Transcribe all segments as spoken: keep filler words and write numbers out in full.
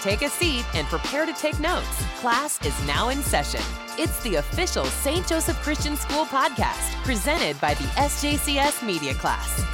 take a seat and prepare to take notes. Class is now in session. It's the official Saint Joseph Christian School podcast, presented by the S J C S Media Class.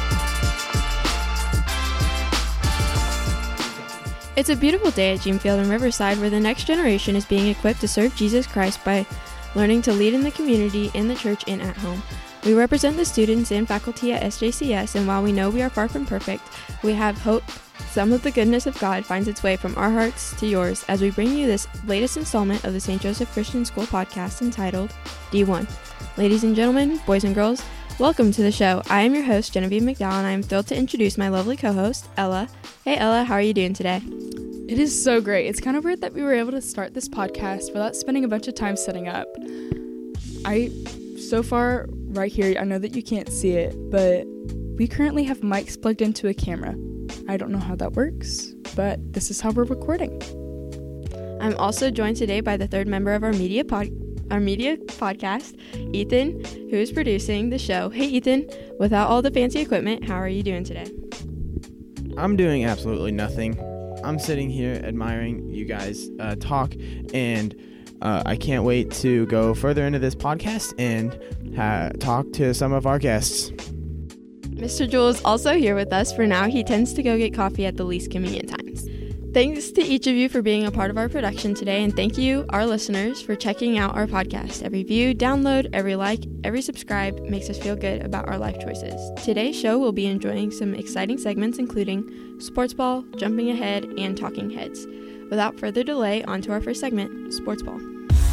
It's a beautiful day at Genefield and Riverside, where the next generation is being equipped to serve Jesus Christ by learning to lead in the community, in the church, and at home. We represent the students and faculty at S J C S, and while we know we are far from perfect, we have hope some of the goodness of God finds its way from our hearts to yours as we bring you this latest installment of the Saint Joseph Christian School podcast entitled D one. Ladies and gentlemen, boys and girls, welcome to the show. I am your host, Genevieve McDowell, and I am thrilled to introduce my lovely co-host, Ella. Hey, Ella, how are you doing today? It is so great. It's kind of weird that we were able to start this podcast without spending a bunch of time setting up. I, so far, right here, I know that you can't see it, but we currently have mics plugged into a camera. I don't know how that works, but this is how we're recording. I'm also joined today by the third member of our media pod, our media podcast, Ethan, who is producing the show. Hey, Ethan, without all the fancy equipment, how are you doing today? I'm doing absolutely nothing. I'm sitting here admiring you guys uh, talk, and uh, I can't wait to go further into this podcast and ha- talk to some of our guests. Mister Jewell is also here with us. For now, he tends to go get coffee at the least convenient times. Thanks to each of you for being a part of our production today, and thank you, our listeners, for checking out our podcast. Every view, download, every like, every subscribe makes us feel good about our life choices. Today's show will be enjoying some exciting segments, including Sports Ball, Jumping Ahead, and Talking Heads. Without further delay, on to our first segment, Sports Ball.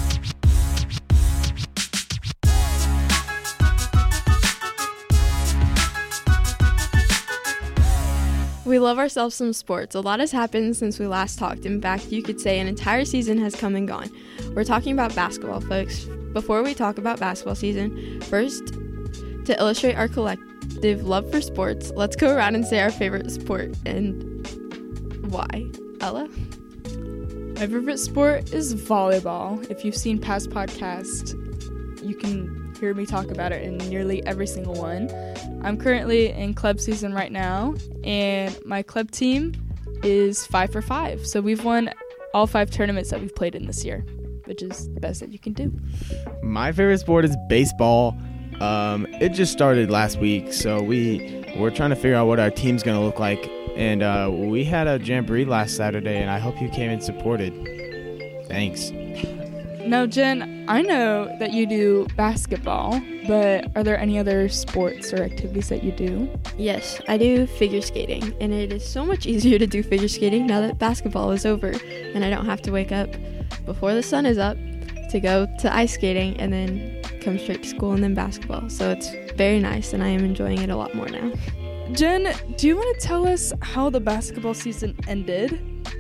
We love ourselves some sports. A lot has happened since we last talked. In fact, you could say an entire season has come and gone. We're talking about basketball, folks. Before we talk about basketball season, first, to illustrate our collective love for sports, let's go around and say our favorite sport and why. Ella? My favorite sport is volleyball. If you've seen past podcasts, you can hear me talk about it in nearly every single one. I'm currently in club season right now, and my club team is five for five. So we've won all five tournaments that we've played in this year, which is the best that you can do. My favorite sport is baseball. Um, it just started last week, so we, we're trying to figure out what our team's going to look like. And uh, we had a jamboree last Saturday, and I hope you came and supported. Thanks. Now, Jen, I know that you do basketball, but are there any other sports or activities that you do? Yes, I do figure skating, and it is so much easier to do figure skating now that basketball is over, and I don't have to wake up before the sun is up to go to ice skating and then come straight to school and then basketball. So it's very nice, and I am enjoying it a lot more now. Jen, do you want to tell us how the basketball season ended?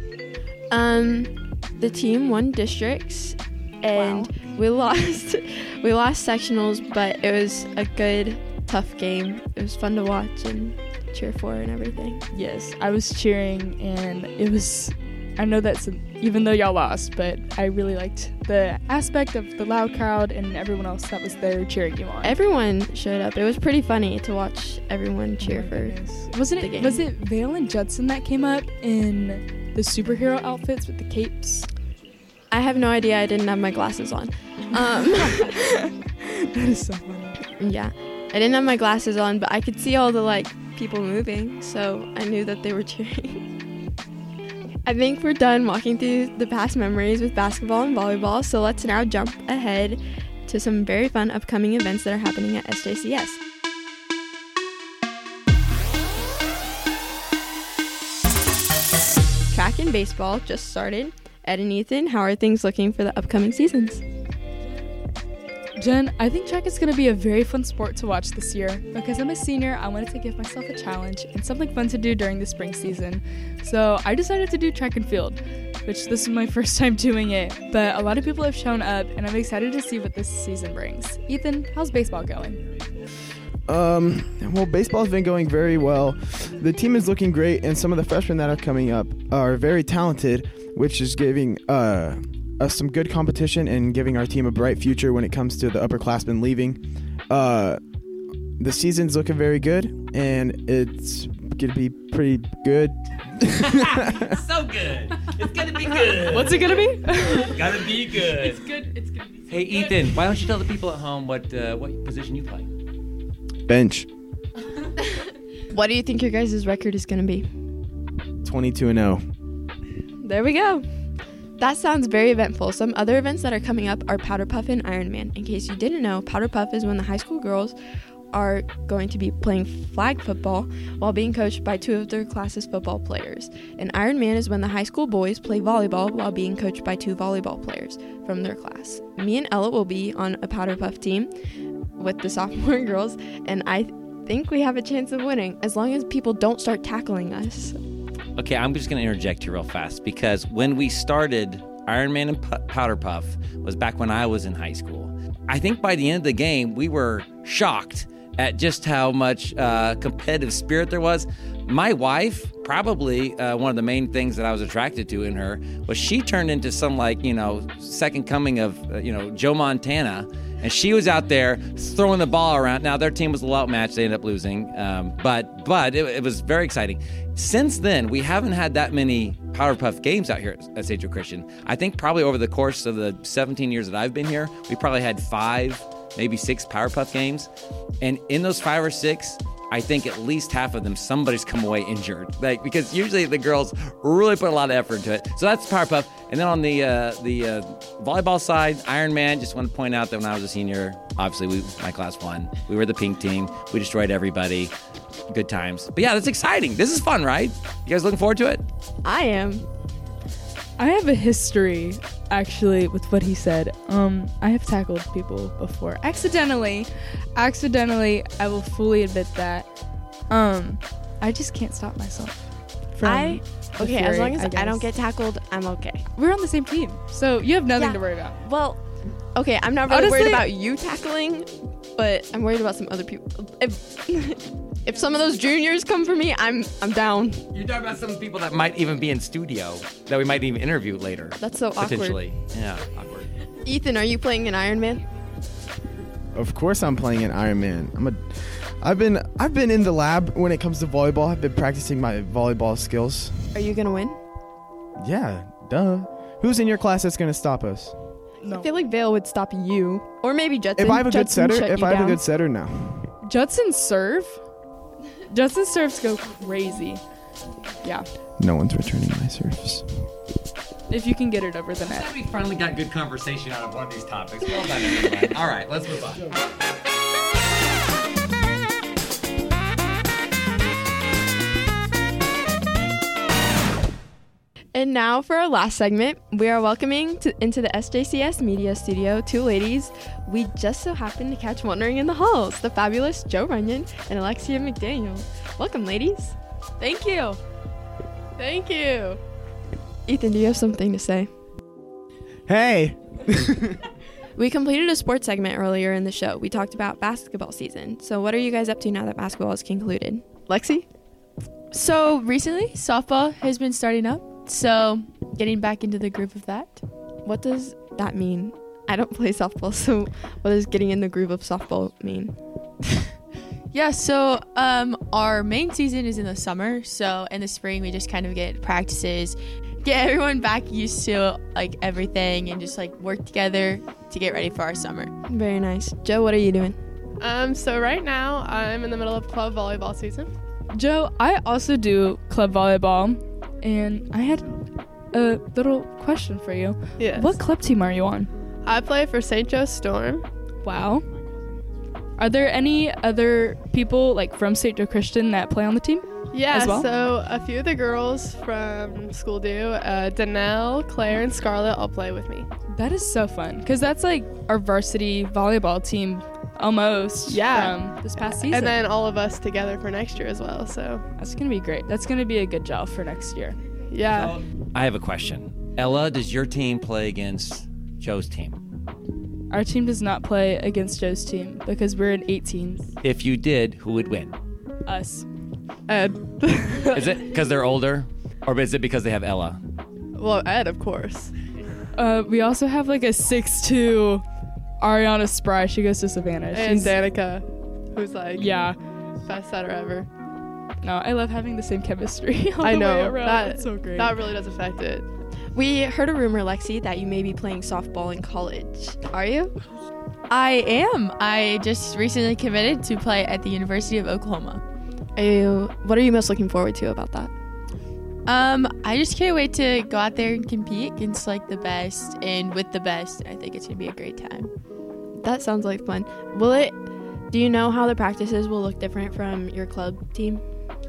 Um, the team won districts. And wow. we lost we lost sectionals, but it was a good, tough game. It was fun to watch and cheer for and everything. Yes, I was cheering, and it was, I know that's, even though y'all lost, but I really liked the aspect of the loud crowd and everyone else that was there cheering you on. Everyone showed up. It was pretty funny to watch everyone cheer oh for goodness. Wasn't the it, game. Was it Vale and Judson that came up in the superhero outfits with the capes? I have no idea. I didn't have my glasses on. Um, that is so funny. Yeah. I didn't have my glasses on, but I could see all the, like, people moving, so I knew that they were cheering. I think we're done walking through the past memories with basketball and volleyball, so let's now jump ahead to some very fun upcoming events that are happening at S J C S. Track and baseball just started. Ed and Ethan, how are things looking for the upcoming seasons? Jen, I think track is going to be a very fun sport to watch this year. Because I'm a senior, I wanted to give myself a challenge and something fun to do during the spring season. So I decided to do track and field, which this is my first time doing it. But a lot of people have shown up, and I'm excited to see what this season brings. Ethan, how's baseball going? Um, well, baseball's been going very well. The team is looking great, and some of the freshmen that are coming up are very talented, which is giving uh, us some good competition and giving our team a bright future when it comes to the upperclassmen leaving. Uh, the season's looking very good, and it's gonna be pretty good. So good. It's gonna be good. What's it gonna be? Gotta be good. It's good. It's gonna be. So Hey, good. Ethan, why don't you tell the people at home what uh, what position you play? Bench, What do you think your guys' record is going to be? twenty-two and oh. There we go. That sounds very eventful. Some other events that are coming up are Powder Puff and Iron Man. In case you didn't know, Powder Puff is when the high school girls are going to be playing flag football while being coached by two of their class's football players. And Iron Man is when the high school boys play volleyball while being coached by two volleyball players from their class. Me and Ella will be on a Powder Puff team with the sophomore girls, and I think we have a chance of winning as long as people don't start tackling us. Okay, I'm just going to interject here real fast because when we started Iron Man and P- Powder Puff was back when I was in high school. I think by the end of the game, we were shocked at just how much uh, competitive spirit there was. My wife, probably uh, one of the main things that I was attracted to in her was she turned into some like, you know, second coming of, uh, you know, Joe Montana. And she was out there throwing the ball around. Now, their team was a little outmatched. They ended up losing. Um, but but it, it was very exciting. Since then, we haven't had that many Powder Puff games out here at Saint Joe Christian. I think probably over the course of the seventeen years that I've been here, we probably had five, maybe six Powder Puff games. And in those five or six, I think at least half of them, somebody's come away injured. Like, because usually the girls really put a lot of effort into it. So that's Powder Puff. And then on the uh, the uh, volleyball side, Iron Man, just want to point out that when I was a senior, obviously we, my class won. We were the pink team. We destroyed everybody. Good times. But yeah, that's exciting. This is fun, right? You guys looking forward to it? I am. I have a history, actually, with what he said. Um, I have tackled people before. Accidentally. Accidentally, I will fully admit that. Um, I just can't stop myself. From I the okay, as fury, long as I, guess. don't get tackled, I'm okay. We're on the same team, so you have nothing Yeah. to worry about. Well, okay, I'm not really worried Honestly- about you tackling, but I'm worried about some other people. If if some of those juniors come for me, I'm I'm down. You're talking about some people that might even be in studio that we might even interview later. That's so awkward. Potentially. Yeah, awkward. Ethan, are you playing an Iron Man? Of course, I'm playing an Iron Man. I'm a. I've been I've been in the lab when it comes to volleyball. I've been practicing my volleyball skills. Are you gonna win? Yeah, duh. Who's in your class that's gonna stop us? I feel like Vale would stop you, or maybe Judson. If I have a good Judson setter, shut if you I have a down. good setter, no. Judson serve? Judson serves go crazy. Yeah, No one's returning my serves. if you can get it over the net. We finally got good conversation out of one of these topics. Well done, everybody. All right, let's move on. And now for our last segment, we are welcoming to, into the S J C S Media Studio two ladies we just so happened to catch wandering in the halls, the fabulous Joe Runyon and Alexia McDaniel. Welcome, ladies. Thank you. Thank you. Ethan, do you have something to say? Hey. We completed a sports segment earlier in the show. We talked about basketball season. So what are you guys up to now that basketball is concluded? Lexi? So recently, softball has been starting up. So getting back into the groove of that. What does that mean? I don't play softball, so what does getting in the groove of softball mean? Yeah, so um, our main season is in the summer. So in the spring, we just kind of get practices, get everyone back used to like everything and just like work together to get ready for our summer. Very nice. Joe, what are you doing? Um, so right now I'm in the middle of club volleyball season. Joe, I also do club volleyball, and I had a little question for you. Yes. What club team are you on? I play for Saint Joe Storm. Wow. Are there any other people like from Saint Joe Christian that play on the team? Yeah, As well? so a few of the girls from school do. Uh, Danelle, Claire, and Scarlett all play with me. That is so fun, because that's like our varsity volleyball team almost Yeah. from this past season. And then all of us together for next year as well. So that's going to be great. That's going to be a good job for next year. yeah. I have a question. Ella, does your team play against Joe's team? Our team does not play against Joe's team because we're in eighteens. If you did, who would win? Us. Ed. Is it because they're older, or is it because they have Ella? Well, Ed, of course. Uh, we also have like a six two Ariana Spry. She goes to Savannah. And She's Danica, who's like Yeah. best setter ever. No, I love having the same chemistry. all I the way know around. that It's so great. that really does affect it. We heard a rumor, Lexi, that you may be playing softball in college. Are you? I am. I just recently committed to play at the University of Oklahoma. Are you, what are you most looking forward to about that? Um, I just can't wait to go out there and compete against like the best and with the best. I think it's gonna be a great time. That sounds like fun. Will it, do you know how the practices will look different from your club team?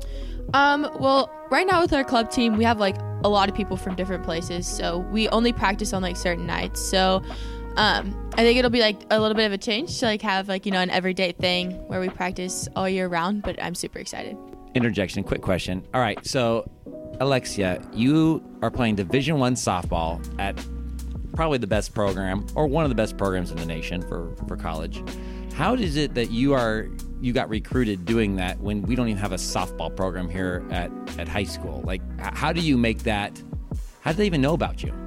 Um, well, right now with our club team, we have like a lot of people from different places, so we only practice on like certain nights. So, um, I think it'll be like a little bit of a change to like have like, you know, an everyday thing where we practice all year round, but I'm super excited. Interjection, quick question. All right, so Alexia, you are playing Division One softball at probably the best program or one of the best programs in the nation for, for college. How is it that you are you got recruited doing that when we don't even have a softball program here at, at high school? Like, h- how do you make that? How do they even know about you?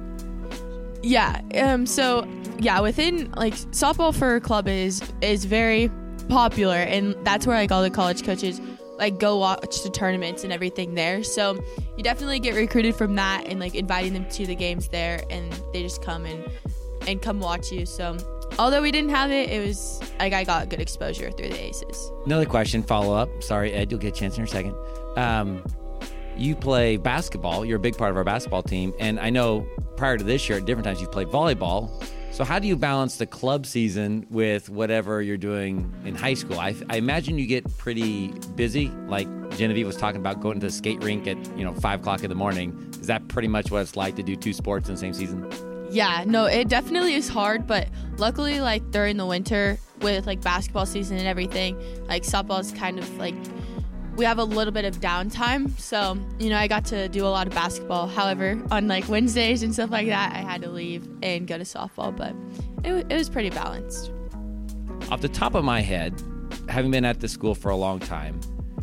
Yeah. Um. So yeah, within like softball for club is is very popular, and that's where like all the college coaches like go watch the tournaments and everything there. So you definitely get recruited from that, and like inviting them to the games there, and they just come and and come watch you. So although we didn't have it, it was like I got good exposure through the Aces. Another question, follow up. Sorry, Ed, you'll get a chance in a second. Um, you play basketball. You're a big part of our basketball team, and I know prior to this year, at different times, you've played volleyball. So how do you balance the club season with whatever you're doing in high school? I, I imagine you get pretty busy, like Genevieve was talking about going to the skate rink at, you know, five o'clock in the morning. Is that pretty much what it's like to do two sports in the same season? Yeah, no, it definitely is hard, but luckily, like, during the winter with, like, basketball season and everything, like, softball is kind of, like, we have a little bit of downtime, so, you know, I got to do a lot of basketball. However, on, like, Wednesdays and stuff like that, I had to leave and go to softball, but it, w- it was pretty balanced. Off the top of my head, having been at this school for a long time,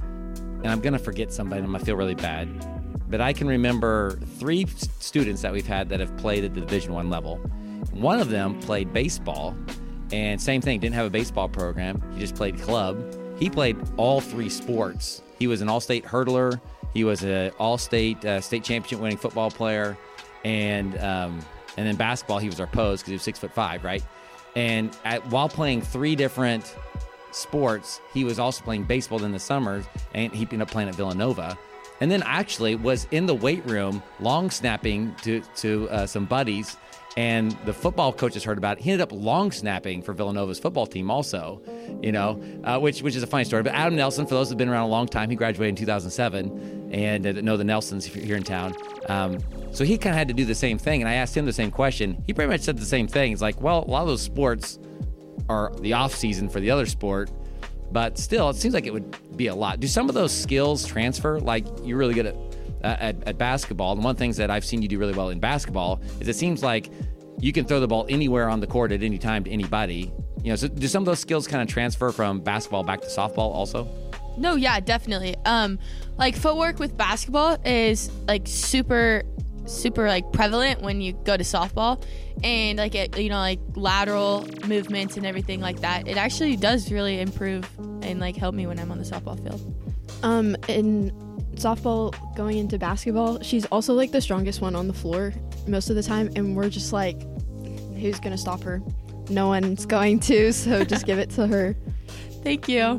and I'm going to forget somebody, and I'm going to feel really bad, but I can remember three students that we've had that have played at the Division One level. One of them played baseball, and same thing, didn't have a baseball program. He just played club. He played all three sports. He was an all-state hurdler. He was an all-state uh, state championship winning football player, and um, and then basketball. He was our pose because he was six foot five, right? And at, while playing three different sports, he was also playing baseball in the summers, and he ended up playing at Villanova. And then actually was in the weight room long snapping to, to uh, some buddies, and the football coaches heard about it. He ended up long snapping for Villanova's football team also, you know, uh, which which is a funny story. But Adam Nelson, for those who've been around a long time, he graduated in two thousand seven and uh, know the Nelsons here in town. Um, so he kind of had to do the same thing, and I asked him the same question. He pretty much said the same thing. He's like, well, a lot of those sports are the off season for the other sport, but still, it seems like it would be a lot. Do some of those skills transfer? Like, you're really good at, uh, at at basketball, and one of the things that I've seen you do really well in basketball is it seems like you can throw the ball anywhere on the court at any time to anybody. You know, so do some of those skills kind of transfer from basketball back to softball also? No, yeah, definitely. Um, like footwork with basketball is like super, super like prevalent when you go to softball, and like it, you know, like lateral movements and everything like that. It actually does really improve and like help me when I'm on the softball field. Um, in softball going into basketball, she's also like the strongest one on the floor most of the time, and we're just like, who's gonna stop her? No one's going to, so just give it to her. Thank you.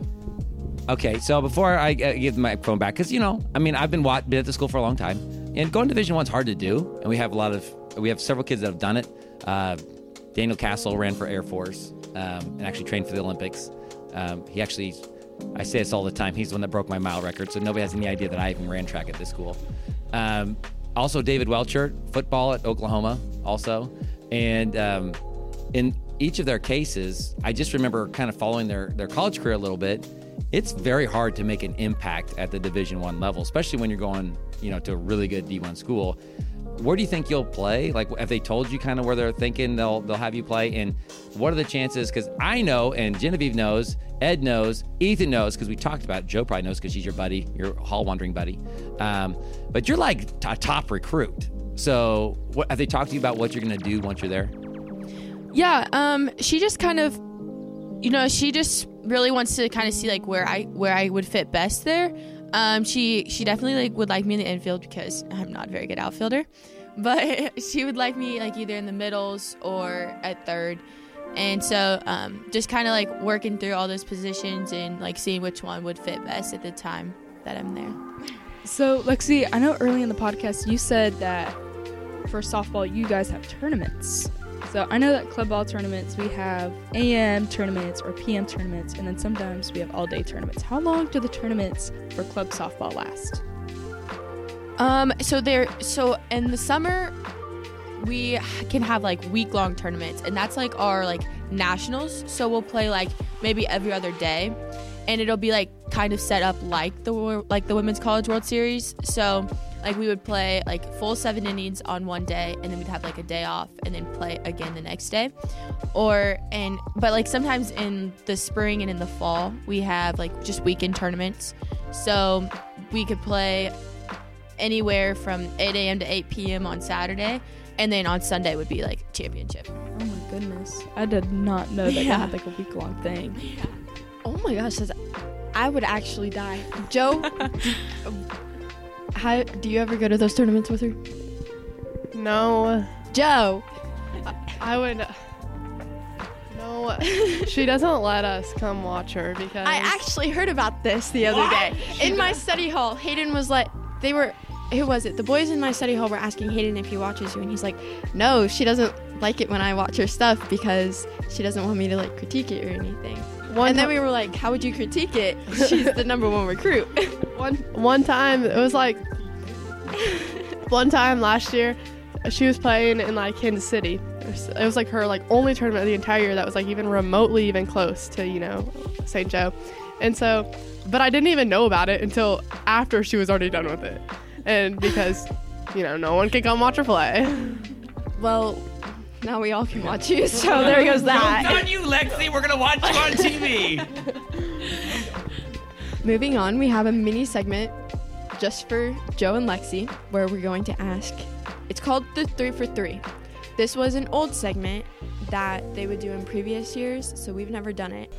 Okay, so before I uh, give the microphone back, because, you know, I mean, I've been, been at the school for a long time, and going to Division One's hard to do, and we have a lot of, we have several kids that have done it. Uh, Daniel Castle ran for Air Force um, and actually trained for the Olympics. Um, he actually, I say this all the time, he's the one that broke my mile record, so nobody has any idea that I even ran track at this school. Um, also, David Welcher, football at Oklahoma also, and um, in each of their cases, I just remember kind of following their, their college career a little bit. It's very hard to make an impact at the Division One level, especially when you're going, you know, to a really good D one school. Where do you think you'll play? Like, have they told you kind of where they're thinking they'll they'll have you play? And what are the chances? Because I know, and Genevieve knows, Ed knows, Ethan knows, because we talked about it. Joe probably knows because she's your buddy, your hall wandering buddy. Um, but you're like a top recruit. So what, have they talked to you about what you're going to do once you're there? Yeah, um, she just kind of, you know, she just really wants to kind of see like where I where I would fit best there. Um, she she definitely like would like me in the infield because I'm not a very good outfielder, but she would like me like either in the middles or at third. And so um, just kind of like working through all those positions and like seeing which one would fit best at the time that I'm there. So, Lexi, I know early in the podcast you said that for softball you guys have tournaments. So I know that club ball tournaments, we have A M tournaments or P M tournaments, and then sometimes we have all-day tournaments. How long do the tournaments for club softball last? Um, so they're so in the summer we can have like week-long tournaments, and that's like our like nationals. So we'll play like maybe every other day, and it'll be like kind of set up like the like the Women's College World Series. So like we would play like full seven innings on one day, and then we'd have like a day off and then play again the next day. Or and but like sometimes in the spring and in the fall we have like just weekend tournaments. So we could play anywhere from eight a.m. to eight p.m. on Saturday, and then on Sunday would be like championship. Oh my goodness. I did not know that Yeah. you had like a week-long thing. Oh my gosh, that's, I would actually die. Joe, how do you ever go to those tournaments with her? No, Joe. I would. No, she doesn't let us come watch her because I actually heard about this the other day. In my study hall, Hayden was like, they were, who was it? The boys in my study hall were asking Hayden if he watches you, and he's like, no, she doesn't like it when I watch her stuff because she doesn't want me to like critique it or anything. One and then ti- we were like, how would you critique it? She's the number one recruit. one one time it was like one time last year she was playing in like Kansas City. It was like her like only tournament of the entire year that was like even remotely even close to, you know, Saint Joe. And so, but I didn't even know about it until after she was already done with it. And because, you know, no one can come watch her play. Well, now we all can watch you, so there goes that. Joke's on you, Lexi. We're gonna watch you on T V. Moving on, we have a mini segment just for Joe and Lexi where we're going to ask. It's called the three for three. This was an old segment that they would do in previous years, so we've never done it.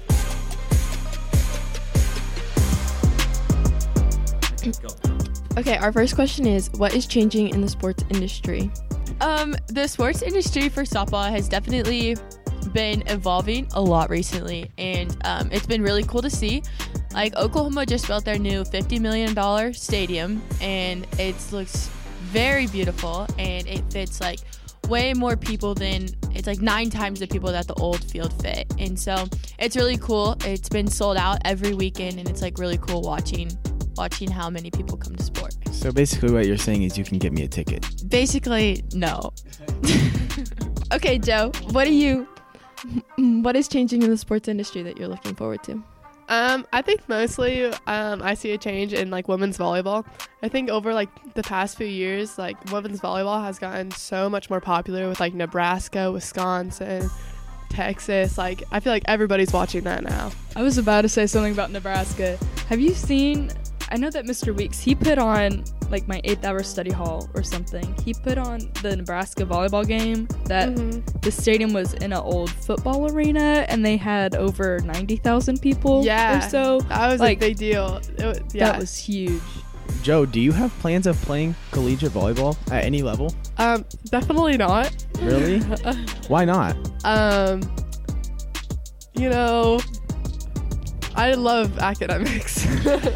Okay, our first question is, what is changing in the sports industry? Um, the sports industry for softball has definitely been evolving a lot recently, and um, it's been really cool to see. Like Oklahoma just built their new fifty million dollars stadium, and it looks very beautiful, and it fits like way more people than it's like nine times the people that the old field fit, and so it's really cool. It's been sold out every weekend, and it's like really cool watching watching how many people come to sport. So basically what you're saying is you can get me a ticket. Basically, no. Okay, Joe, what are you, what is changing in the sports industry that you're looking forward to? Um, I think mostly um, I see a change in like women's volleyball. I think over like the past few years, like women's volleyball has gotten so much more popular with like Nebraska, Wisconsin, Texas. Like I feel like everybody's watching that now. I was about to say something about Nebraska. Have you seen, I know that Mister Weeks, he put on like my eighth hour study hall or something. He put on the Nebraska volleyball game that Mhm. the stadium was in an old football arena and they had over ninety thousand people Yeah, or so. that was Like, a big deal. It was, yeah. That was huge. Joe, do you have plans of playing collegiate volleyball at any level? um, definitely not. Really? Why not? Um, you know, I love academics.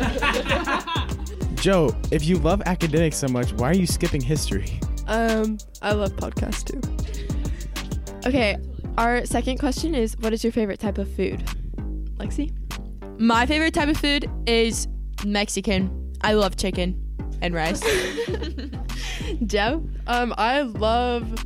Joe, if you love academics so much, why are you skipping history? um, I love podcasts too. Okay, our second question is, what is your favorite type of food? Lexi? My favorite type of food is Mexican. I love chicken and rice. Joe? Um, I love.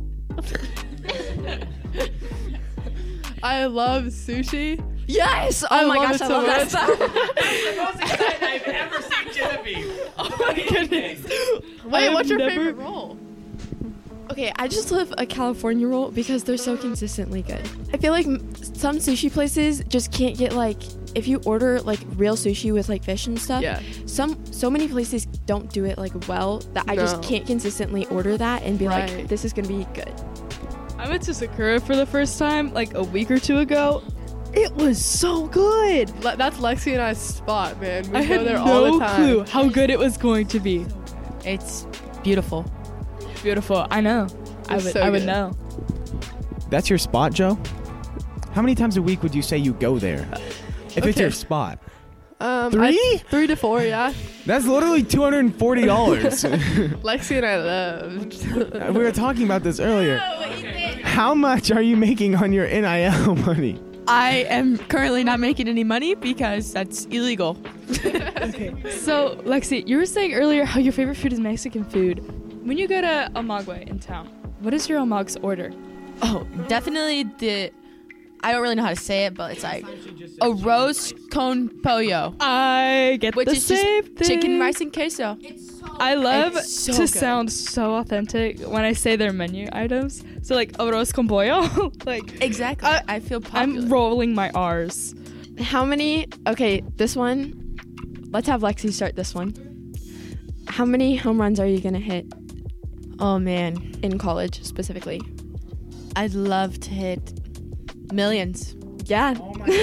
I love sushi. Yes! Oh I my love gosh, it I so love that much. stuff. The most excited I've ever seen Genevieve. Oh my goodness. Wait, what's your never- favorite roll? Okay, I just love a California roll because they're so consistently good. I feel like m- some sushi places just can't get like, if you order like real sushi with like fish and stuff, Yeah. some so many places don't do it like well that I just No. can't consistently order that and be like, Right. this is gonna be good. I went to Sakura for the first time like a week or two ago, It was so good. Le- that's Lexi and I's spot, man. We I go had there no all the time. clue how good it was going to be. It's beautiful. Beautiful. I know. I It's would. so I would good. know. That's your spot, Joe? How many times a week would you say you go there? If it's Okay. your spot. Um, Three? I- three to four, yeah. That's literally two hundred forty dollars. Lexi and I loved. We were talking about this earlier. How much are you making on your N I L money? I am currently not making any money because that's illegal. Okay. So, Lexi, you were saying earlier how your favorite food is Mexican food. When you go to Omagua in town, what is your Omag's order? Oh, definitely the. I don't really know how to say it, but it's like a roast con pollo, I get which the is just same thing. chicken, rice, and queso. I love It's so to good. sound so authentic when I say their menu items. So like arroz con pollo, like Exactly. I- I feel popular. I'm rolling my R's. How many? Okay, this one. Let's have Lexi start this one. How many home runs are you gonna hit Oh man, in college specifically? I'd love to hit millions. Yeah.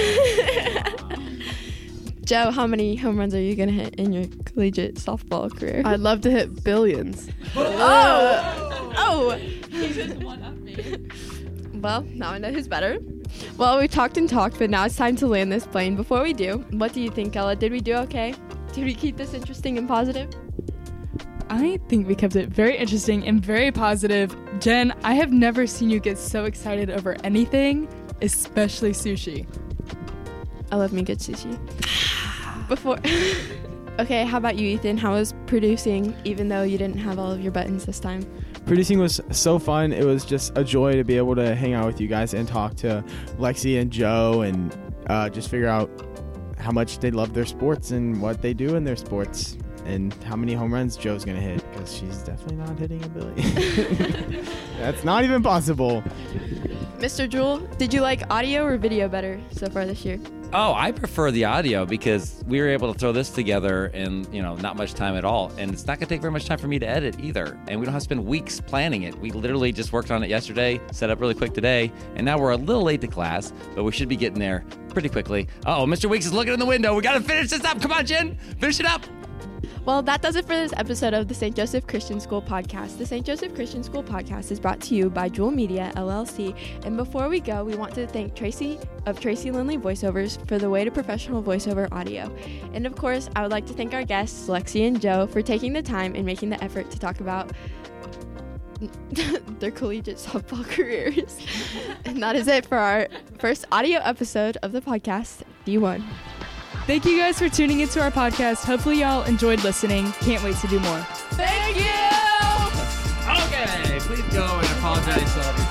Joe, how many home runs are you gonna hit in your collegiate softball career? I'd love to hit billions. oh, oh. Well, now I know who's better. Well, we talked and talked, but now it's time to land this plane. Before we do, what do you think, Ella? Did we do okay? Did we keep this interesting and positive? I think we kept it very interesting and very positive. Jen, I have never seen you get so excited over anything, especially sushi. I love me good sushi. Before. Okay, how about you, Ethan? How was producing, even though you didn't have all of your buttons this time? Producing was so fun. It was just a joy to be able to hang out with you guys and talk to Lexi and Joe and uh, just figure out how much they love their sports and what they do in their sports and how many home runs Joe's going to hit, because she's definitely not hitting a billion. That's not even possible. Mister Jewell, did you like audio or video better so far this year? Oh, I prefer the audio because we were able to throw this together in, you know, not much time at all. And it's not going to take very much time for me to edit either. And we don't have to spend weeks planning it. We literally just worked on it yesterday, set up really quick today, and now we're a little late to class, but we should be getting there pretty quickly. Oh, Mister Weeks is looking in the window. We got to finish this up. Come on, Jen. Finish it up. Well, that does it for this episode of the Saint Joseph Christian School Podcast. The Saint Joseph Christian School Podcast is brought to you by Jewel Media, L L C. And before we go, we want to thank Tracy of Tracy Lindley Voiceovers for the way to professional voiceover audio. And of course, I would like to thank our guests, Lexi and Joe, for taking the time and making the effort to talk about their collegiate softball careers. And that is it for our first audio episode of the podcast, D one. Thank you guys for tuning into our podcast. Hopefully y'all enjoyed listening. Can't wait to do more. Thank you! Okay, please go and apologize to